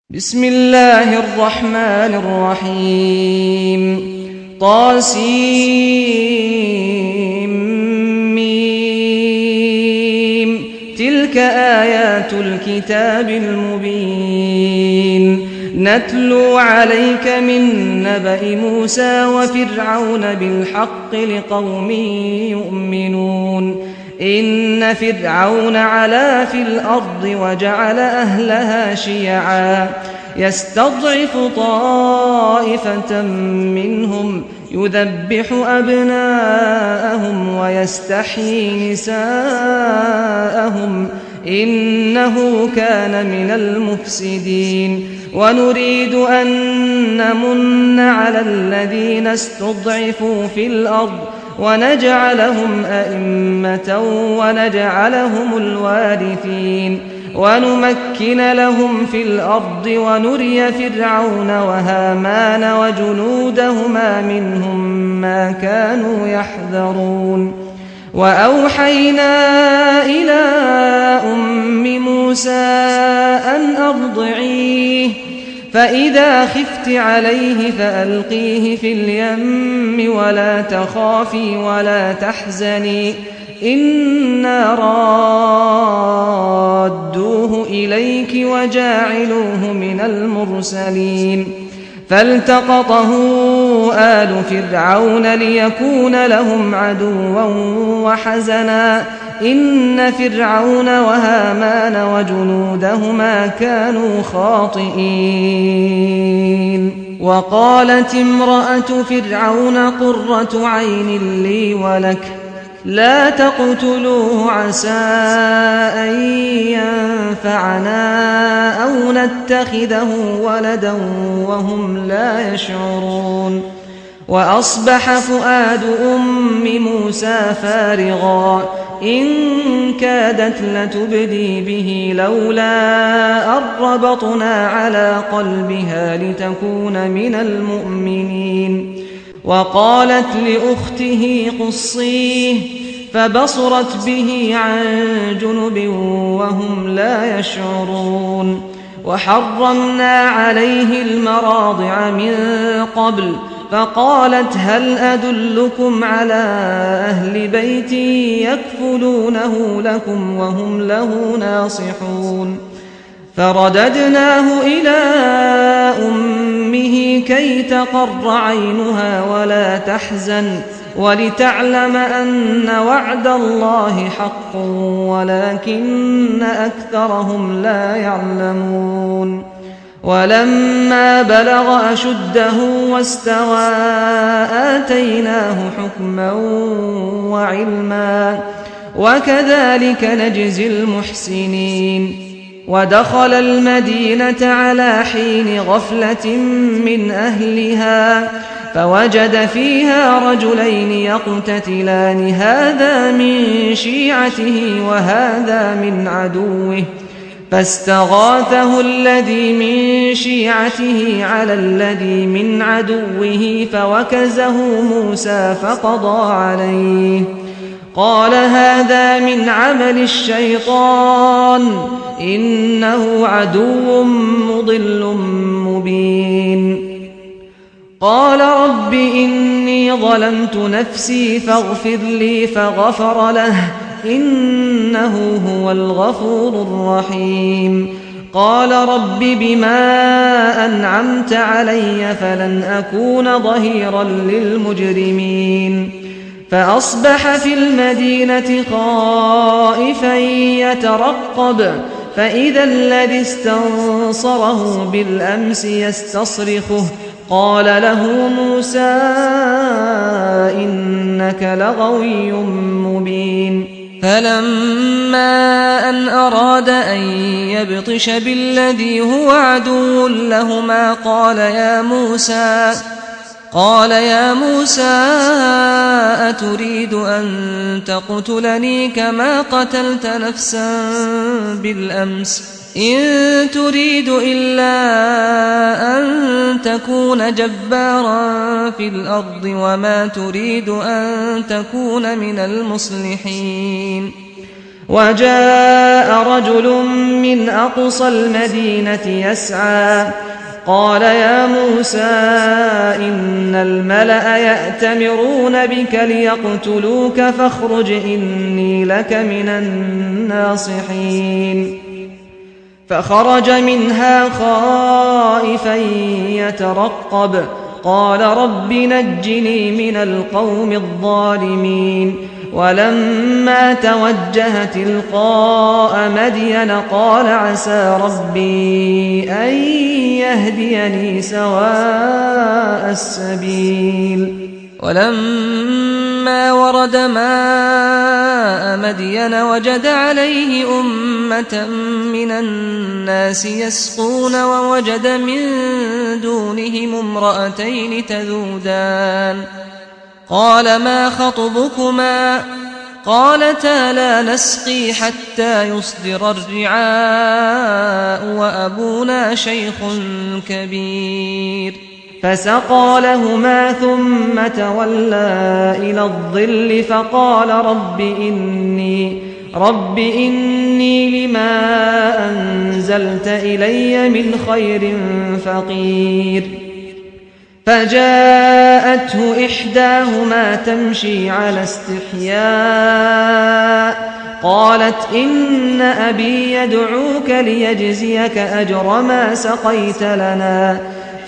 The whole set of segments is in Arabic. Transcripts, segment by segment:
بسم الله الرحمن الرحيم طاسيم تلك آيات الكتاب المبين نتلو عليك من نبأ موسى وفرعون بالحق لقوم يؤمنون إن فرعون علا في الأرض وجعل أهلها شيعا يستضعف طائفة منهم يذبح أبناءهم ويستحيي نساءهم إنه كان من المفسدين ونريد أن نمن على الذين استضعفوا في الأرض ونجعلهم أئمة ونجعلهم الوارثين ونمكن لهم في الأرض ونري فرعون وهامان وجنودهما منهم ما كانوا يحذرون وأوحينا إلى أم موسى أن أرضعيه فإذا خفت عليه فألقيه في اليم ولا تخافي ولا تحزني إنا رادوه إليك وجاعلوه من المرسلين فالتقطه آل فرعون ليكون لهم عدوا وحزنا إن فرعون وهامان وجنودهما كانوا خاطئين وقالت امرأة فرعون قرة عين لي ولك لا تقتلوه عسى أن ينفعنا أو نتخذه ولدا وهم لا يشعرون وأصبح فؤاد أم موسى فارغا إن كادت لتبدي به لولا أن ربطنا على قلبها لتكون من المؤمنين وقالت لأخته قصيه فبصرت به عن جنب وهم لا يشعرون وحرمنا عليه المراضع من قبل فقالت هل أدلكم على أهل بيت يكفلونه لكم وهم له ناصحون فرددناه إلى أمه كي تقر عينها ولا تحزن ولتعلم أن وعد الله حق ولكن أكثرهم لا يعلمون ولما بلغ أشده واستوى آتيناه حكما وعلما وكذلك نجزي المحسنين ودخل المدينة على حين غفلة من أهلها فوجد فيها رجلين يقتتلان هذا من شيعته وهذا من عدوه فاستغاثه الذي من شيعته على الذي من عدوه فوكزه موسى فقضى عليه قال هذا من عمل الشيطان إنه عدو مضل مبين قال رب إني ظلمت نفسي فاغفر لي فغفر له إنه هو الغفور الرحيم قال رب بما أنعمت علي فلن أكون ظهيرا للمجرمين فأصبح في المدينة خائفا يترقب فإذا الذي استنصره بالأمس يستصرخه قال له موسى إنك لغوي مبين فلما أن أراد أن يبطش بالذي هو عدو لهما قال يا موسى أتريد أن تقتلني كما قتلت نفسا بالأمس إن تريد إلا أن تكون جبارا في الأرض وما تريد أن تكون من المصلحين وجاء رجل من أقصى المدينة يسعى قال يا موسى إن الملأ يأتمرون بك ليقتلوك فاخرج إني لك من الناصحين فخرج منها خائفا يترقب قال رب نجني من القوم الظالمين ولما توجه تلقاء مدين قال عسى ربي أن يهديني سواء السبيل ولما ورد ماء مدين وجد عليه أمة من الناس يسقون ووجد من دونهم امرأتين تذودان قال ما خطبكما قالتا لا نسقي حتى يصدر الرعاء وأبونا شيخ كبير فسقى لهما ثم تولى إلى الظل فقال رب إني لما أنزلت إلي من خير فقير فجاءته إحداهما تمشي على استحياء قالت إن أبي يدعوك ليجزيك أجر ما سقيت لنا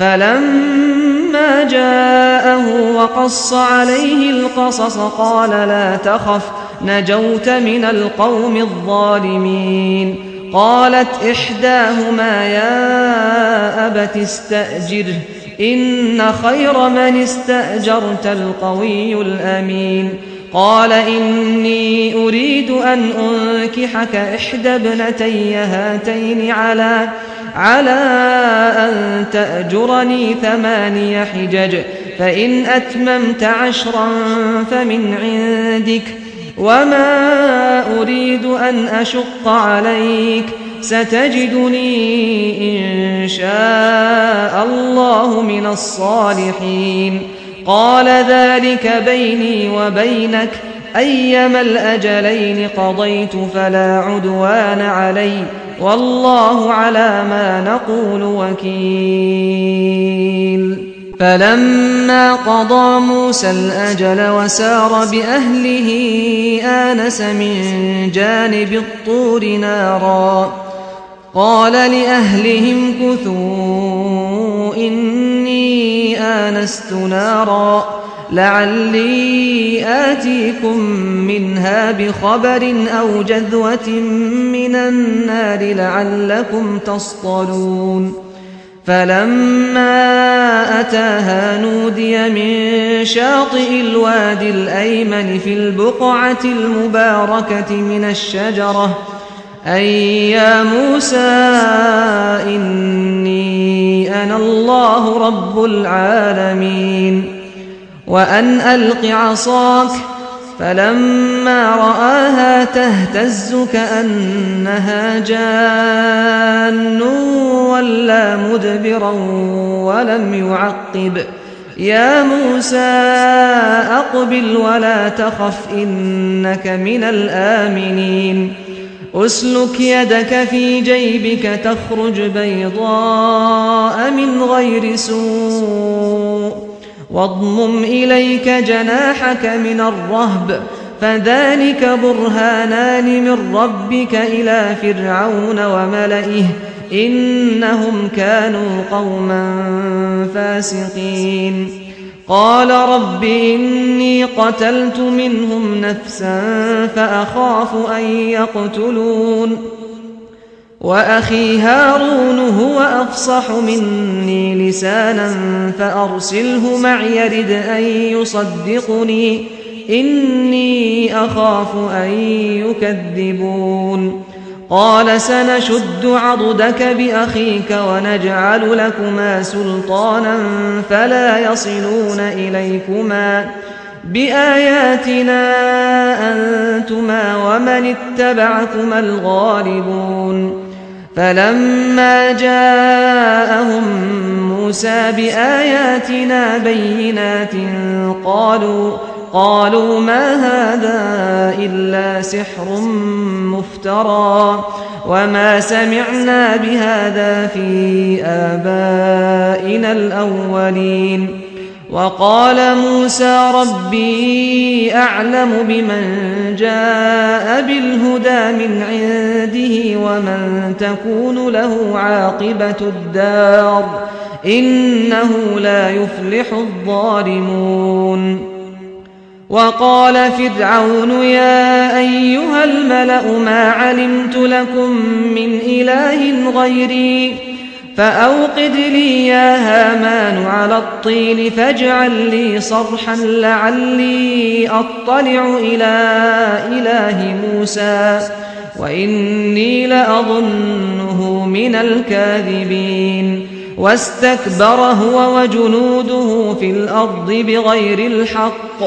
فلما جاءه وقص عليه القصص قال لا تخف نجوت من القوم الظالمين قالت إحداهما يا أبت استأجره إن خير من استأجرت القوي الأمين قال إني أريد أن أنكحك إحدى ابنتي هاتين على أن تأجرني 8 حجج فإن أتممت 10 فمن عندك وما أريد أن أشق عليك ستجدني إن شاء الله من الصالحين قال ذلك بيني وبينك أيما الأجلين قضيت فلا عدوان علي والله على ما نقول وكيل فلما قضى موسى الأجل وسار بأهله آنس من جانب الطور نارا قال لأهلهم كثوا إني آنست نارا لعلي آتيكم منها بخبر أو جذوة من النار لعلكم تصطلون فلما أتاها نودي من شاطئ الوادي الأيمن في البقعة المباركة من الشجرة أي يا موسى إني أنا الله رب العالمين وأن ألق عصاك فلما رآها تهتز كأنها جان ولا مدبرا ولم يعقب يا موسى أقبل ولا تخف إنك من الآمنين أسلك يدك في جيبك تخرج بيضاء من غير سوء واضمم إليك جناحك من الرهب فذلك برهانان من ربك إلى فرعون وملئه إنهم كانوا قوما فاسقين قال رب إني قتلت منهم نفسا فأخاف أن يقتلون وأخي هارون هو أفصح مني لسانا فأرسله معي يرد أن يصدقني إني أخاف أن يكذبون قال سنشد عضدك بأخيك ونجعل لكما سلطانا فلا يصلون إليكما بآياتنا أنتما ومن اتبعكما الغالبون فلما جاءهم موسى بآياتنا بينات قالوا ما هذا إلا سحر مفترى وما سمعنا بهذا في آبائنا الأولين. وقال موسى ربي أعلم بمن جاء بالهدى من عنده ومن تكون له عاقبة الدار إنه لا يفلح الظالمون. وقال فرعون يا أيها الملأ ما علمت لكم من إله غيري فأوقد لي يا هامان على الطين فاجعل لي صرحا لعلي أطلع إلى إله موسى وإني لأظنه من الكاذبين. واستكبر هو وجنوده في الأرض بغير الحق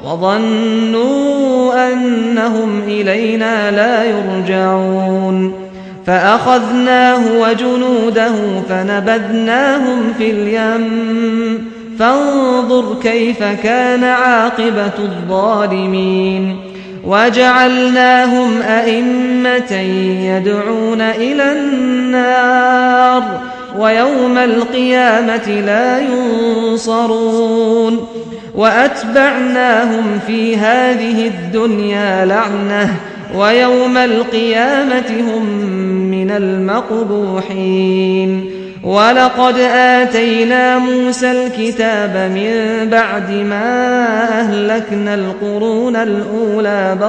وظنوا أنهم إلينا لا يرجعون. فأخذناه وجنوده فنبذناهم في اليم فانظر كيف كان عاقبة الظالمين. وجعلناهم أئمة يدعون إلى النار ويوم القيامة لا ينصرون. وأتبعناهم في هذه الدنيا لعنة ويوم القيامة هم من المقبوحين. ولقد آتينا موسى الكتاب من بعد ما أهلكنا القرون الأولى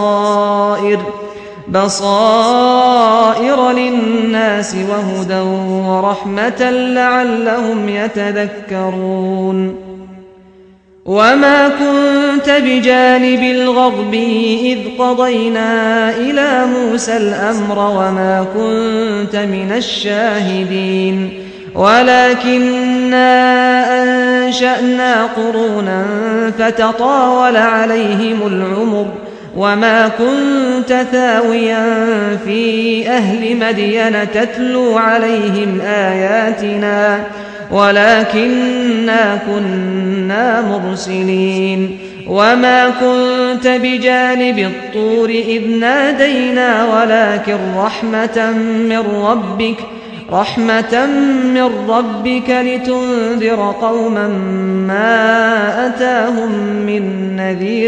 بصائر للناس وهدى ورحمة لعلهم يتذكرون. وما كنت بجانب الغرب إذ قضينا إلى موسى الأمر وما كنت من الشاهدين ولكننا أنشأنا قرونا فتطاول عليهم العمر وما كنت ثاويا في أهل مدين تتلو عليهم آياتنا ولكننا كنا مرسلين. وما كنت بجانب الطور إذ نادينا ولكن رحمة من ربك لتنذر قوما ما أتاهم من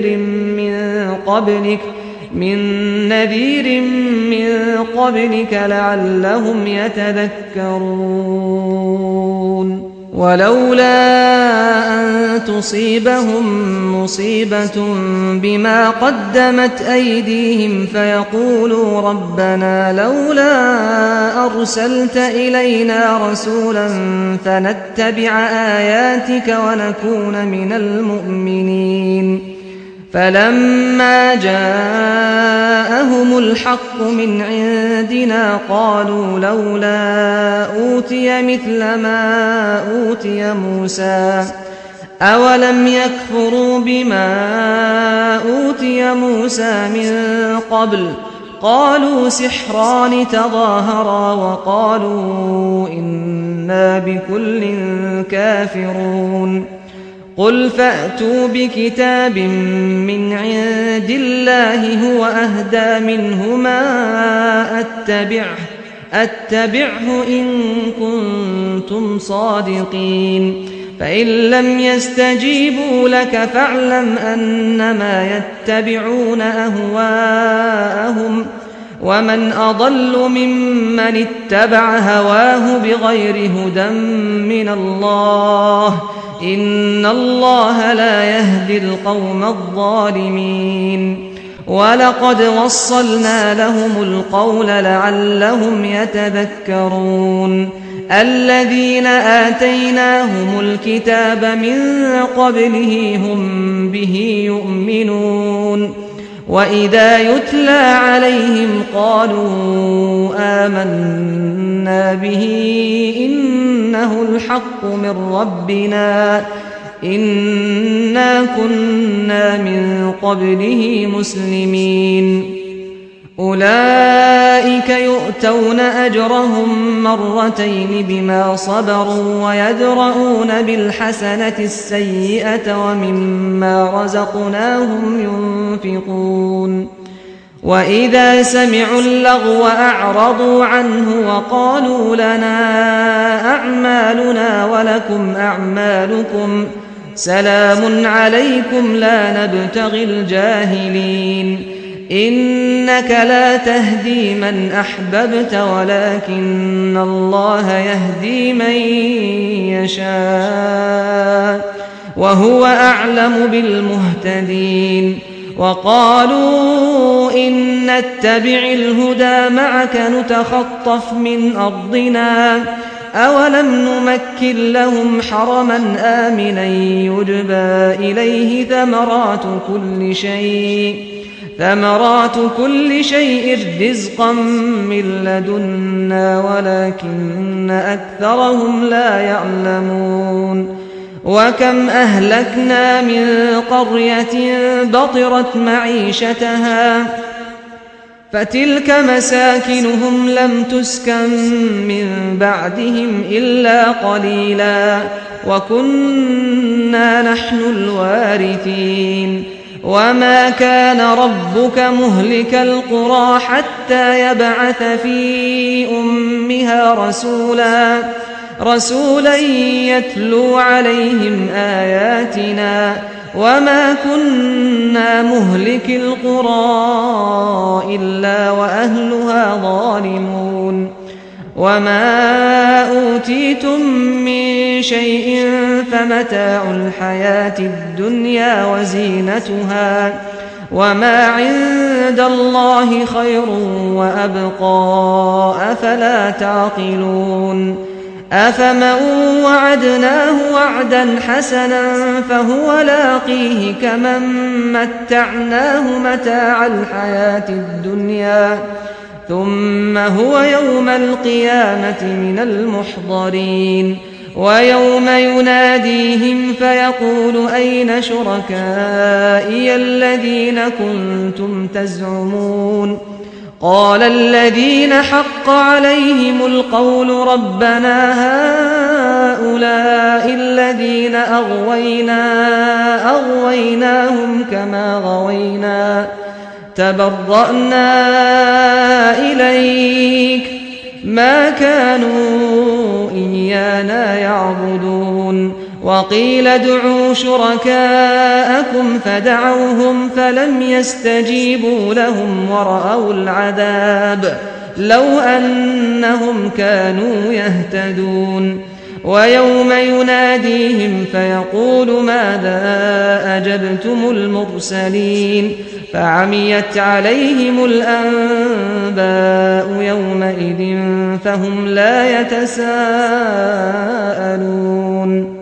نذير من قبلك لعلهم يتذكرون. ولولا أن تصيبهم مصيبة بما قدمت أيديهم فيقولوا ربنا لولا أرسلت إلينا رسولا فنتبع آياتك ونكون من المؤمنين. فلما جاءهم الحق من عندنا قالوا لولا أوتي مثل ما أوتي موسى أولم يكفروا بما أوتي موسى من قبل قالوا سحران تظاهرا وقالوا إنا بكل كافرون. قل فأتوا بكتاب من عند الله هو أهدى منهما أتبعه إن كنتم صادقين. فإن لم يستجيبوا لك فاعلم أنما يتبعون أهواءهم ومن أضل ممن اتبع هواه بغير هدى من الله إن الله لا يهدي القوم الظالمين. ولقد وصلنا لهم القول لعلهم يتذكرون. الذين آتيناهم الكتاب من قبله هم به يؤمنون. وإذا يتلى عليهم قالوا آمنا به إنه الحق من ربنا إنا كنا من قبله مسلمين. أولئك يؤتون أجرهم مرتين بما صبروا ويدرؤون بالحسنة السيئة ومما رزقناهم ينفقون وإذا سمعوا اللغو أعرضوا عنه وقالوا لنا أعمالنا ولكم أعمالكم سلام عليكم لا نبتغي الجاهلين إنك لا تهدي من أحببت ولكن الله يهدي من يشاء وهو أعلم بالمهتدين وقالوا إن نتبع الهدى معك نتخطف من أرضنا أولم نمكن لهم حرما آمنا يجبى إليه ثمرات كل شيء رزقا من لدنا ولكن أكثرهم لا يعلمون وكم أهلكنا من قرية بطرت معيشتها فتلك مساكنهم لم تسكن من بعدهم إلا قليلا وكنا نحن الوارثين وما كان ربك مهلك القرى حتى يبعث في أمها رسولا يتلو عليهم آياتنا وما كنا مهلك القرى إلا وأهلها ظالمون وما أوتيتم من شيء فمتاع الحياة الدنيا وزينتها وما عند الله خير وأبقى أفلا تعقلون أفمن وعدناه وعدا حسنا فهو لاقيه كمن متعناه متاع الحياة الدنيا ثم هو يوم القيامة من المحضرين ويوم يناديهم فيقول أين شركائي الذين كنتم تزعمون قال الذين حق عليهم القول ربنا هؤلاء الذين أغويناهم كما غوينا تبرأنا إليك ما كانوا إيانا يعبدون وقيل ادعوا شركاءكم فدعوهم فلم يستجيبوا لهم ورأوا العذاب لو أنهم كانوا يهتدون ويوم يناديهم فيقول ماذا أجبتم المرسلين فعميت عليهم الأنباء يومئذ فهم لا يتساءلون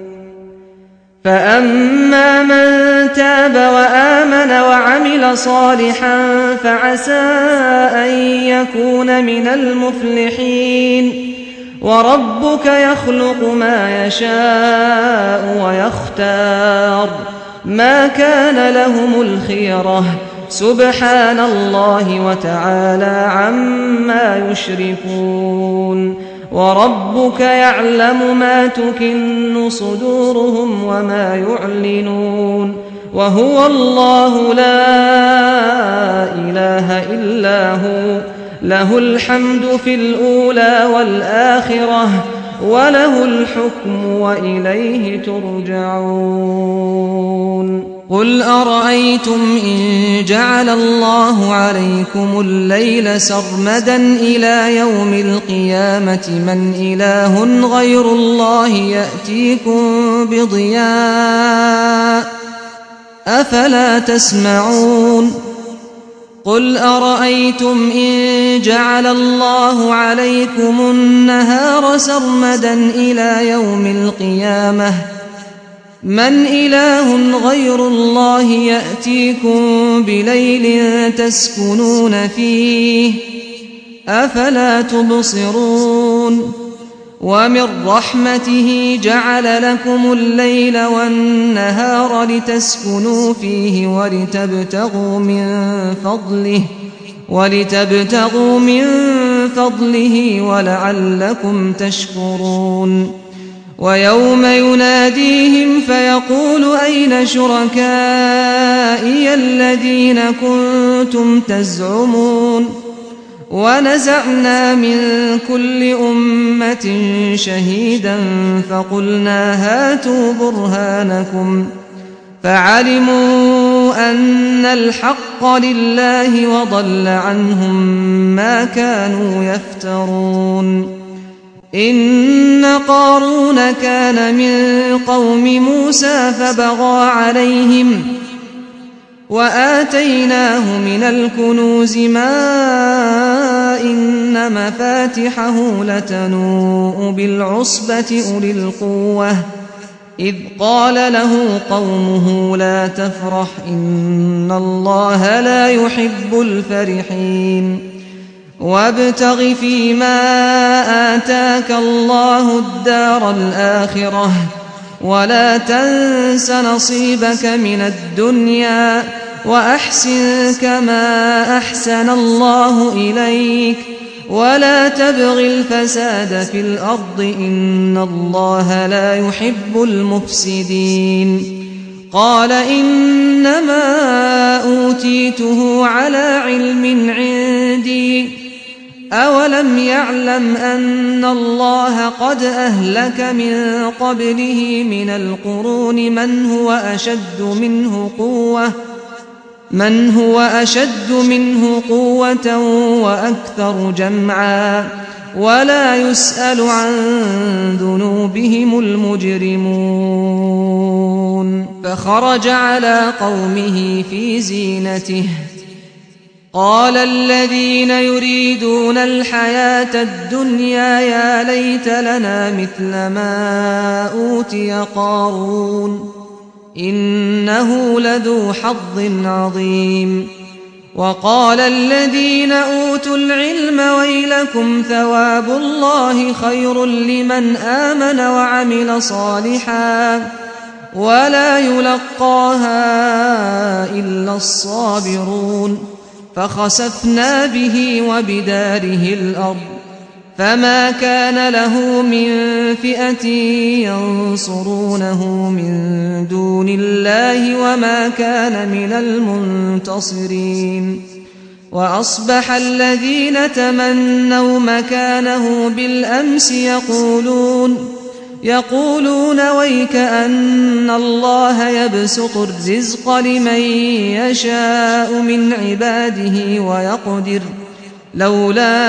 فأما من تاب وآمن وعمل صالحا فعسى أن يكون من المفلحين وربك يخلق ما يشاء ويختار ما كان لهم الخيرة سبحان الله وتعالى عما يشركون وربك يعلم ما تكن صدورهم وما يعلنون وهو الله لا إله إلا هو له الحمد في الأولى والآخرة وله الحكم وإليه ترجعون قل أرأيتم إن جعل الله عليكم الليل سرمدا إلى يوم القيامة من إله غير الله يأتيكم بضياء أفلا تسمعون قل أرأيتم إن جعل الله عليكم النهار سرمدا إلى يوم القيامة من إله غير الله يأتيكم بليل تسكنون فيه أفلا تبصرون ومن رحمته جعل لكم الليل والنهار لتسكنوا فيه ولتبتغوا من فضله ولتبتغوا من فضله ولعلكم تشكرون ويوم يناديهم فيقول أين شركائي الذين كنتم تزعمون ونزعنا من كل أمة شهيدا فقلنا هاتوا برهانكم فعلموا أن الحق لله وضل عنهم ما كانوا يفترون إن قارون كان من قوم موسى فبغى عليهم وآتيناه من الكنوز ما إن مفاتحه لتنوء بالعصبة أولي القوة إذ قال له قومه لا تفرح إن الله لا يحب الفرحين وابتغ فيما آتاك الله الدار الآخرة ولا تنس نصيبك من الدنيا وأحسن كما أحسن الله إليك ولا تبغ الفساد في الأرض إن الله لا يحب المفسدين قال إنما أوتيته على علم عندي أولم يعلم أن الله قد أهلك من قبله من القرون من هو أشد منه قوة وأكثر جمعا ولا يسأل عن ذنوبهم المجرمون فخرج على قومه في زينته قال الذين يريدون الحياة الدنيا يا ليت لنا مثل ما أوتي قارون إنه لذو حظ عظيم وقال الذين أوتوا العلم ويلكم ثواب الله خير لمن آمن وعمل صالحا ولا يلقاها إلا الصابرون فخسفنا به وبداره الأرض فما كان له من فئة ينصرونه من دون الله وما كان من المنتصرين وأصبح الذين تمنوا مكانه بالأمس يقولون ويك أن الله يبسط الرزق لمن يشاء من عباده ويقدر لولا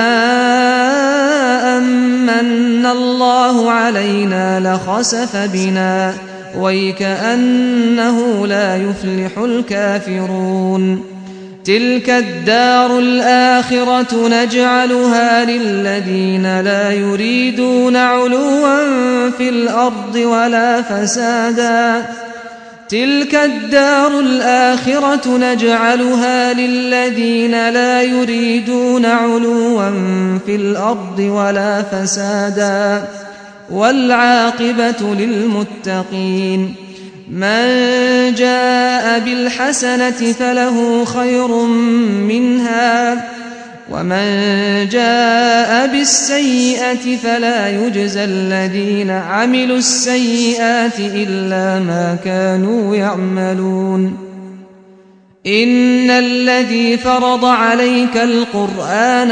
أمن الله علينا لخسف بنا ويك أنه لا يفلح الكافرون تلك الدار الآخرة نجعلها للذين لا يريدون علوا في الأرض ولا فسادا تلك الدار الآخرة نجعلها للذين لا يريدون علوا في الأرض ولا فسادا والعاقبة للمتقين من جاء بالحسنة فله خير منها ومن جاء بالسيئة فلا يجزى الذين عملوا السيئات إلا ما كانوا يعملون إن الذي فرض عليك القرآن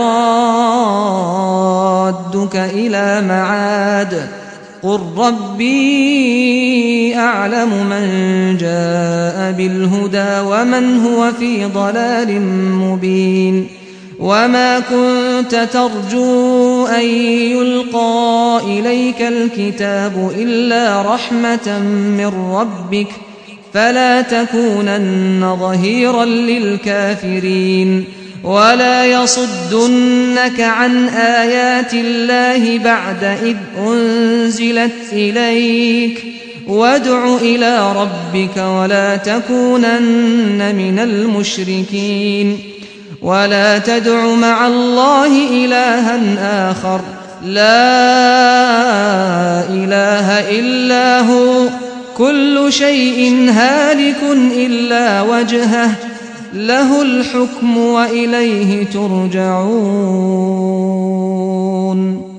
لرادك إلى معاد قل ربي أعلم من جاء بالهدى ومن هو في ضلال مبين وما كنت ترجو أن يلقى إليك الكتاب إلا رحمة من ربك فلا تكونن ظهيرا للكافرين ولا يصدنك عن آيات الله بعد إذ أنزلت إليك وادع إلى ربك ولا تكونن من المشركين ولا تدع مع الله إلها آخر لا إله إلا هو كل شيء هالك إلا وجهه له الحكم وإليه ترجعون.